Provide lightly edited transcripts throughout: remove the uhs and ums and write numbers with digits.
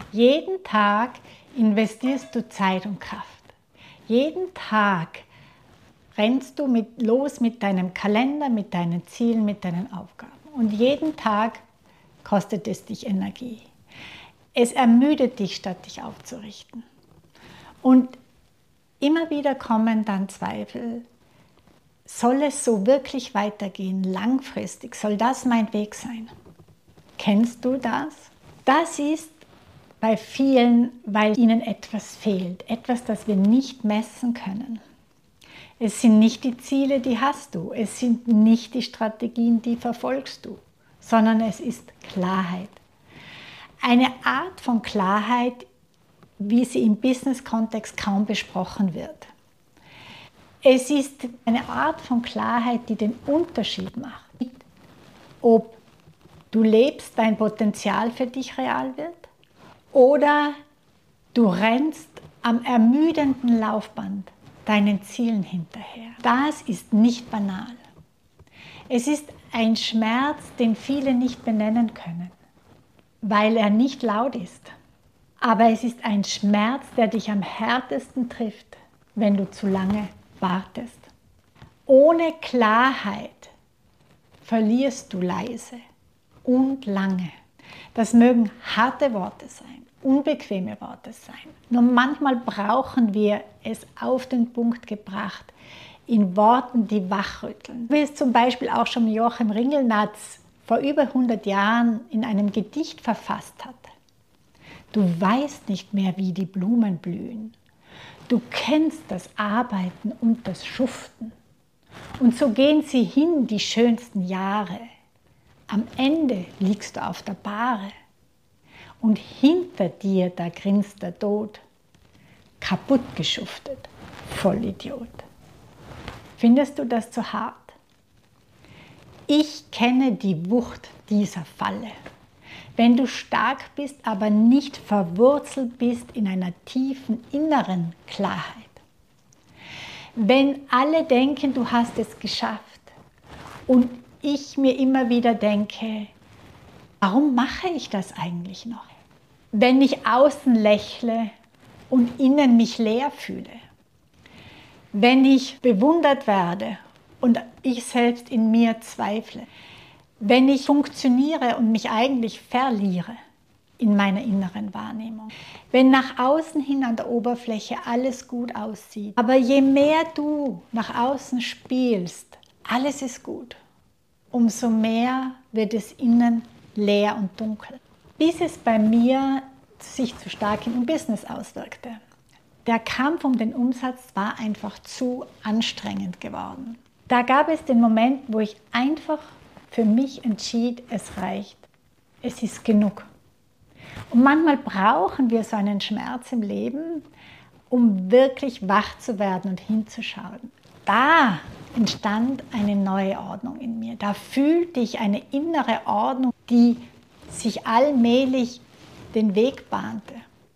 Jeden Tag investierst du Zeit und Kraft. Jeden Tag rennst du los mit deinem Kalender, mit deinen Zielen, mit deinen Aufgaben. Und jeden Tag kostet es dich Energie. Es ermüdet dich, statt dich aufzurichten. Und immer wieder kommen dann Zweifel. Soll es so wirklich weitergehen, langfristig? Soll das mein Weg sein? Kennst du das? Das ist bei vielen, weil ihnen etwas fehlt, etwas, das wir nicht messen können. Es sind nicht die Ziele, die hast du, es sind nicht die Strategien, die verfolgst du, sondern es ist Klarheit. Eine Art von Klarheit, wie sie im Business-Kontext kaum besprochen wird. Es ist eine Art von Klarheit, die den Unterschied macht, ob du lebst, dein Potenzial für dich real wird, oder du rennst am ermüdenden Laufband deinen Zielen hinterher. Das ist nicht banal. Es ist ein Schmerz, den viele nicht benennen können, weil er nicht laut ist. Aber es ist ein Schmerz, der dich am härtesten trifft, wenn du zu lange wartest. Ohne Klarheit verlierst du leise und lange. Das mögen harte Worte sein, unbequeme Worte sein. Nur manchmal brauchen wir es auf den Punkt gebracht, in Worten, die wachrütteln. Wie es zum Beispiel auch schon Joachim Ringelnatz vor über 100 Jahren in einem Gedicht verfasst hat. Du weißt nicht mehr, wie die Blumen blühen. Du kennst das Arbeiten und das Schuften. Und so gehen sie hin, die schönsten Jahre. Am Ende liegst du auf der Bahre. Und hinter dir, da grinst der Tod. Kaputt geschuftet, Vollidiot. Findest du das zu hart? Ich kenne die Wucht dieser Falle. Wenn du stark bist, aber nicht verwurzelt bist in einer tiefen inneren Klarheit. Wenn alle denken, du hast es geschafft und ich mir immer wieder denke, warum mache ich das eigentlich noch? Wenn ich außen lächle und innen mich leer fühle. Wenn ich bewundert werde und ich selbst in mir zweifle. Wenn ich funktioniere und mich eigentlich verliere in meiner inneren Wahrnehmung. Wenn nach außen hin an der Oberfläche alles gut aussieht. Aber je mehr du nach außen spielst, alles ist gut, umso mehr wird es innen leer und dunkel. Bis es bei mir sich zu stark im Business auswirkte. Der Kampf um den Umsatz war einfach zu anstrengend geworden. Da gab es den Moment, wo ich einfach für mich entschied, es reicht. Es ist genug. Und manchmal brauchen wir so einen Schmerz im Leben, um wirklich wach zu werden und hinzuschauen. Da entstand eine neue Ordnung in mir. Da fühlte ich eine innere Ordnung, die sich allmählich den Weg bahnte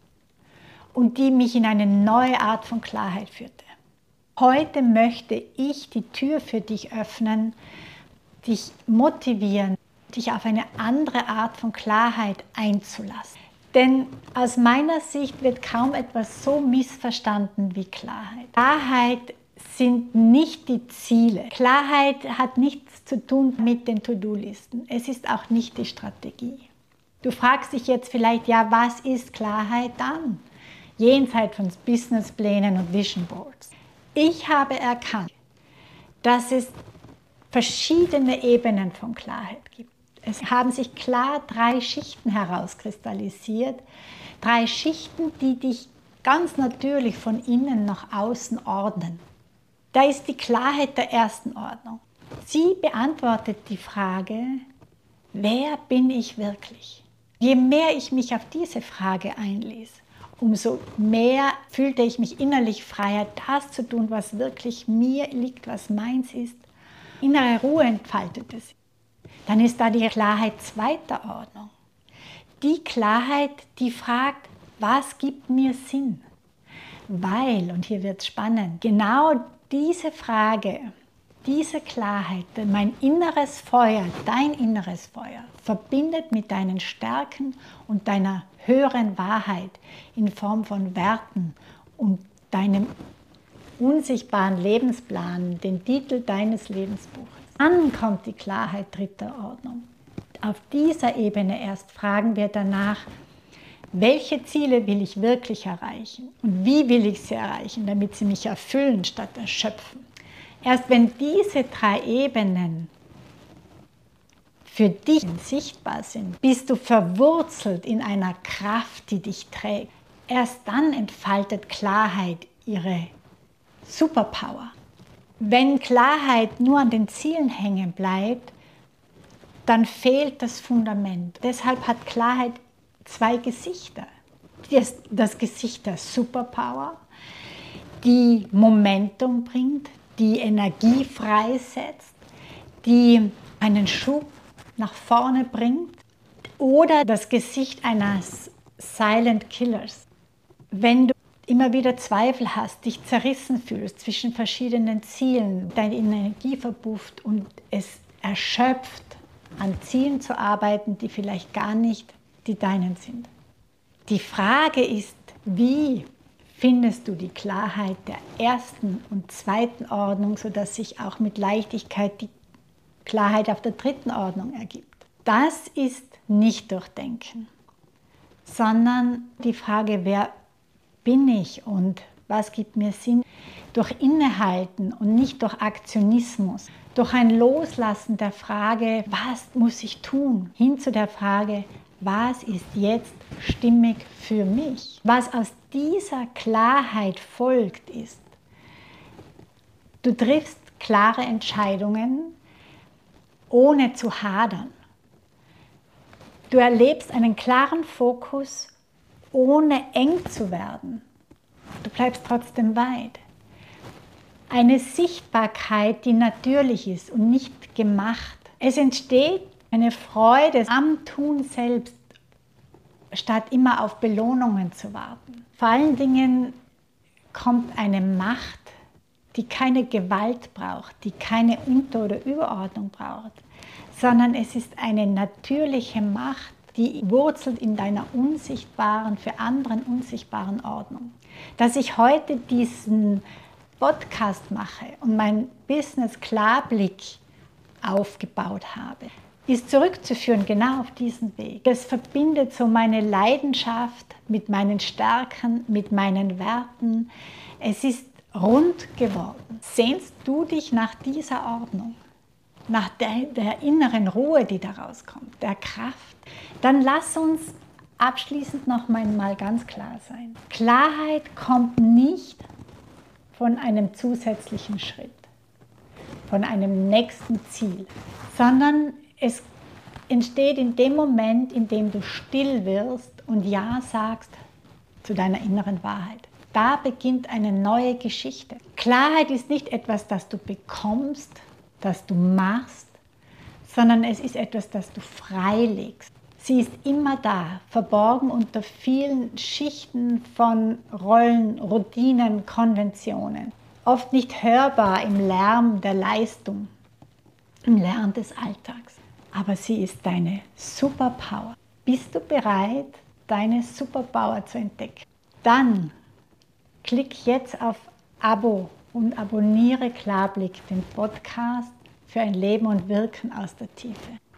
und die mich in eine neue Art von Klarheit führte. Heute möchte ich die Tür für dich öffnen, dich motivieren, dich auf eine andere Art von Klarheit einzulassen. Denn aus meiner Sicht wird kaum etwas so missverstanden wie Klarheit. Klarheit sind nicht die Ziele. Klarheit hat nichts zu tun mit den To-Do-Listen. Es ist auch nicht die Strategie. Du fragst dich jetzt vielleicht, ja, was ist Klarheit dann? Jenseits von Businessplänen und Vision Boards. Ich habe erkannt, dass es verschiedene Ebenen von Klarheit gibt. Es haben sich klar 3 Schichten herauskristallisiert. 3 Schichten, die dich ganz natürlich von innen nach außen ordnen. Da ist die Klarheit der ersten Ordnung. Sie beantwortet die Frage, wer bin ich wirklich? Je mehr ich mich auf diese Frage einließ, umso mehr fühlte ich mich innerlich freier, das zu tun, was wirklich mir liegt, was meins ist. Innere Ruhe entfaltete sich. Dann ist da die Klarheit zweiter Ordnung. Die Klarheit, die fragt, was gibt mir Sinn? Weil, und hier wird es spannend, genau diese Frage diese Klarheit, mein inneres Feuer, dein inneres Feuer, verbindet mit deinen Stärken und deiner höheren Wahrheit in Form von Werten und deinem unsichtbaren Lebensplan, den Titel deines Lebensbuches. Dann kommt die Klarheit dritter Ordnung. Auf dieser Ebene erst fragen wir danach, welche Ziele will ich wirklich erreichen und wie will ich sie erreichen, damit sie mich erfüllen statt erschöpfen. Erst wenn diese drei Ebenen für dich sichtbar sind, bist du verwurzelt in einer Kraft, die dich trägt. Erst dann entfaltet Klarheit ihre Superpower. Wenn Klarheit nur an den Zielen hängen bleibt, dann fehlt das Fundament. Deshalb hat Klarheit zwei Gesichter. Das Gesicht der Superpower, die Momentum bringt, die Energie freisetzt, die einen Schub nach vorne bringt, oder das Gesicht eines Silent Killers. Wenn du immer wieder Zweifel hast, dich zerrissen fühlst zwischen verschiedenen Zielen, deine Energie verpufft und es erschöpft, an Zielen zu arbeiten, die vielleicht gar nicht die deinen sind. Die Frage ist, wie findest du die Klarheit der ersten und zweiten Ordnung, sodass sich auch mit Leichtigkeit die Klarheit auf der dritten Ordnung ergibt? Das ist nicht durch Denken, sondern die Frage, wer bin ich und was gibt mir Sinn? Durch Innehalten und nicht durch Aktionismus, durch ein Loslassen der Frage, was muss ich tun, hin zu der Frage, was ist jetzt stimmig für mich? Was aus dieser Klarheit folgt ist, du triffst klare Entscheidungen, ohne zu hadern. Du erlebst einen klaren Fokus, ohne eng zu werden. Du bleibst trotzdem weit. Eine Sichtbarkeit, die natürlich ist und nicht gemacht. Es entsteht eine Freude am Tun selbst, statt immer auf Belohnungen zu warten. Vor allen Dingen kommt eine Macht, die keine Gewalt braucht, die keine Unter- oder Überordnung braucht, sondern es ist eine natürliche Macht, die wurzelt in deiner unsichtbaren, für anderen unsichtbaren Ordnung. Dass ich heute diesen Podcast mache und mein Business Klarblick aufgebaut habe, ist zurückzuführen genau auf diesen Weg. Das verbindet so meine Leidenschaft mit meinen Stärken, mit meinen Werten. Es ist rund geworden. Sehnst du dich nach dieser Ordnung, nach der inneren Ruhe, die daraus kommt, der Kraft? Dann lass uns abschließend noch mal ganz klar sein. Klarheit kommt nicht von einem zusätzlichen Schritt, von einem nächsten Ziel, sondern es entsteht in dem Moment, in dem du still wirst und Ja sagst zu deiner inneren Wahrheit. Da beginnt eine neue Geschichte. Klarheit ist nicht etwas, das du bekommst, das du machst, sondern es ist etwas, das du freilegst. Sie ist immer da, verborgen unter vielen Schichten von Rollen, Routinen, Konventionen. Oft nicht hörbar im Lärm der Leistung, im Lärm des Alltags. Aber sie ist deine Superpower. Bist du bereit, deine Superpower zu entdecken? Dann klick jetzt auf Abo und abonniere Klarblick, den Podcast für ein Leben und Wirken aus der Tiefe.